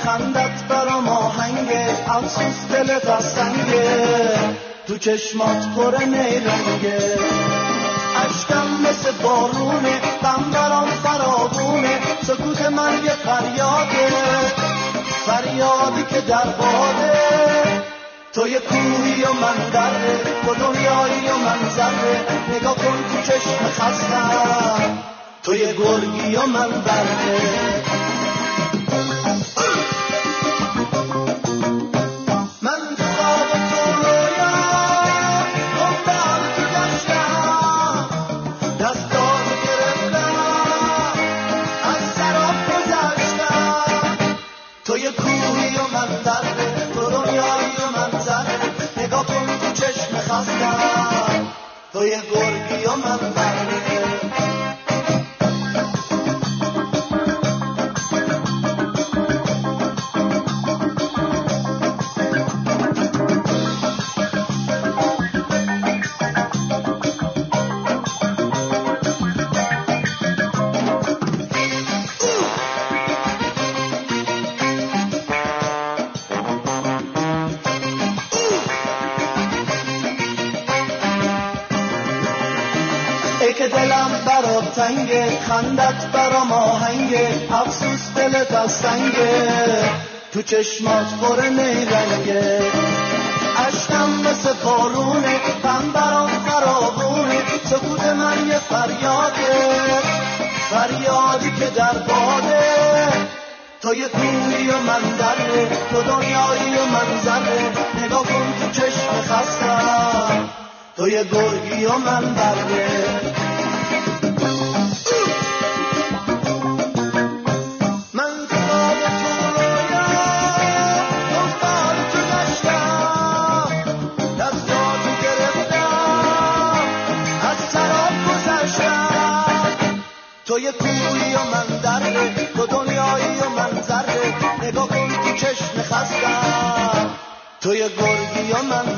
خندت برام آهنگه، افسوس دل قسنگه، تو چشمات پر نیرنگه، عشقم مثل بارونه، غم برام فراوونه، سکوت من یه فریاده، فریادی که در باده، تو یه کوهی و من دره، تو دنیایی و من ذره، نگاه کن تو چشم خستم، تو یه گرگی و من بره. من تو خواب و تو رویا دنبال تو گشتم، دستاتو گرفتم از سراب گذشتم، تو یه کوهی و من دره، تو دنیایی و من ذره، نگاه کن تو چشم خستم، تو یه گرگی و من بره. ای که دلم برات تنگه، خندت برام آهنگه، افسوس دل قسنگه، تو چشمات پر نیرنگه، عشقم مثل بارونه، غم برام فراوونه، سکوت من یه فریاده، فریادی که در باده، تو یه کوهی و من دره، تو دنیایی و من ذره، نگاه کن تو چشم خستم، تو یه گرگی و من بره. من تو خواب تو رویا دنبال تو گشتم، دستاتو گرفتم از سراب گذشتم، تو یه کوهی و من دره، تو دنیایی و من ذره، نگاه کن تو چشم خستم، تو یه گرگی و من